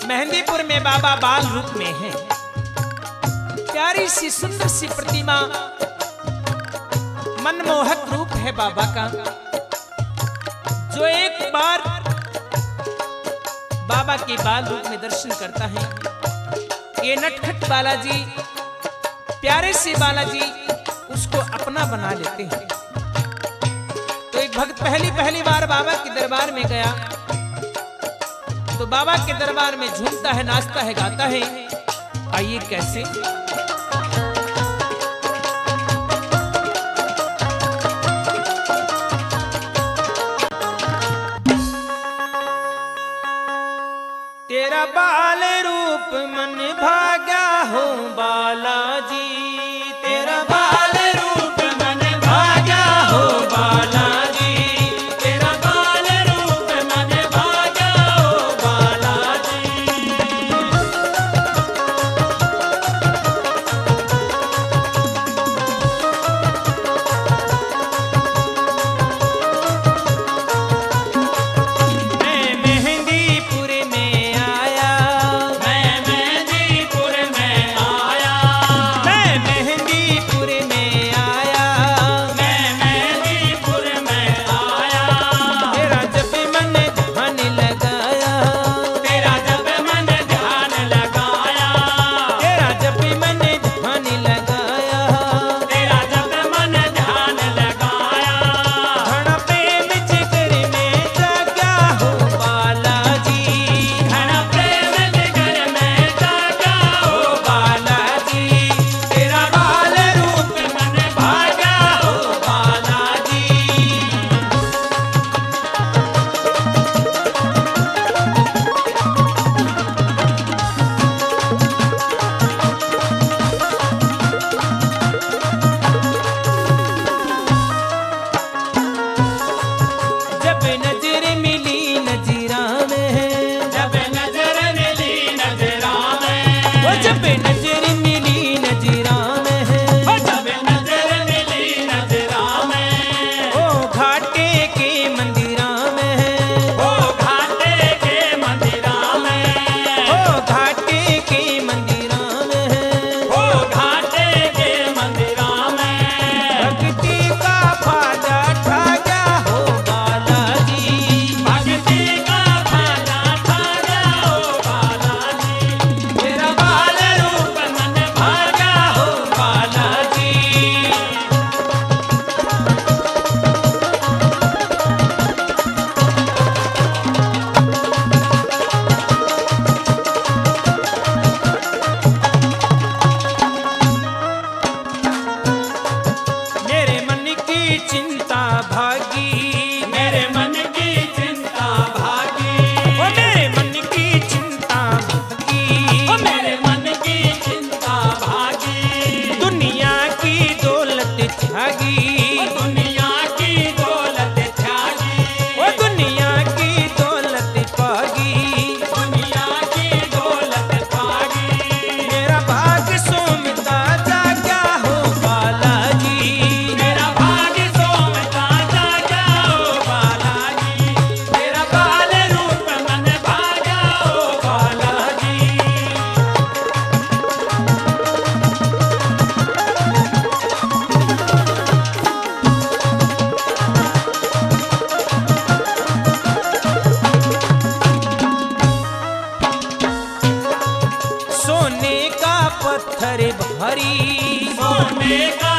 मेहंदीपुर में बाबा बाल रूप में है। प्यारी सी सुंदर सी प्रतिमा, मनमोहक रूप है बाबा का। जो एक बार बाबा के बाल रूप में दर्शन करता है, ये नटखट बालाजी, प्यारे से बालाजी उसको अपना बना लेते हैं। तो एक भक्त पहली बार बाबा के दरबार में गया, तो बाबा के दरबार में झूमता है, नाचता है, गाता है। आइए कैसे? तेरा बाल रूप मन भाग्या हो बालाजी, तेरा बाल रूप मन भाग्या हो बालाजी, तेरा बाल रूप मन भाग्या हो बालाजी। मैं मेहंदीपुर में आया, मैं मेहंदीपुर में आया, मैं मेहंदीपुर में आया, मैं मेहंदीपुर में आया। तेरा जब मन ध्यान लगाया, तेरा जब मन ध्यान लगाया, तेरा जब मन ध्यान लगाया, तेरा जब मन ध्यान लगाया। घना प्रेम जिगर में जागा हो बालाजी, घना प्रेम जिगर में जागा हो बालाजी, तेरा बाल रूप मन भागा हो बालाजी। जब नजर मिली नजरा में, जब नजर मिली नजरा में, वो जब नजर मिली नजरा में, वो जब नजर मिली नजरा में, ओ घाटे के मंदिरा में, ओ घाटे के मंदिरा में, ओ घाटे के मंदिरा में, ओ घाटे के मंदिरा में। भक्ति का फायदा ठागा हो बालाजी, भक्ति का फायदा ठागा हो बालाजी, तेरा बाल रूप मन भागा हो बालाजी। मेरे मन की चिंता भागी, मेरे मन की चिंता भागी, ओ मेरे मन की चिंता भागी, ओ मेरे मन की चिंता भागी। दुनिया की दौलत त्यागी, ओ दुनिया की दौलत त्यागी, ओ दुनिया की दौलत पागी, दुनिया की दौलत पागी। मेरा भाग सोमता जागा हो बालाजी, मेरा भाग सोमता जागा हो बालाजी, तेरा बाल रूप मन भागा हो बालाजी। सोने का पत्थर भारी, सोने का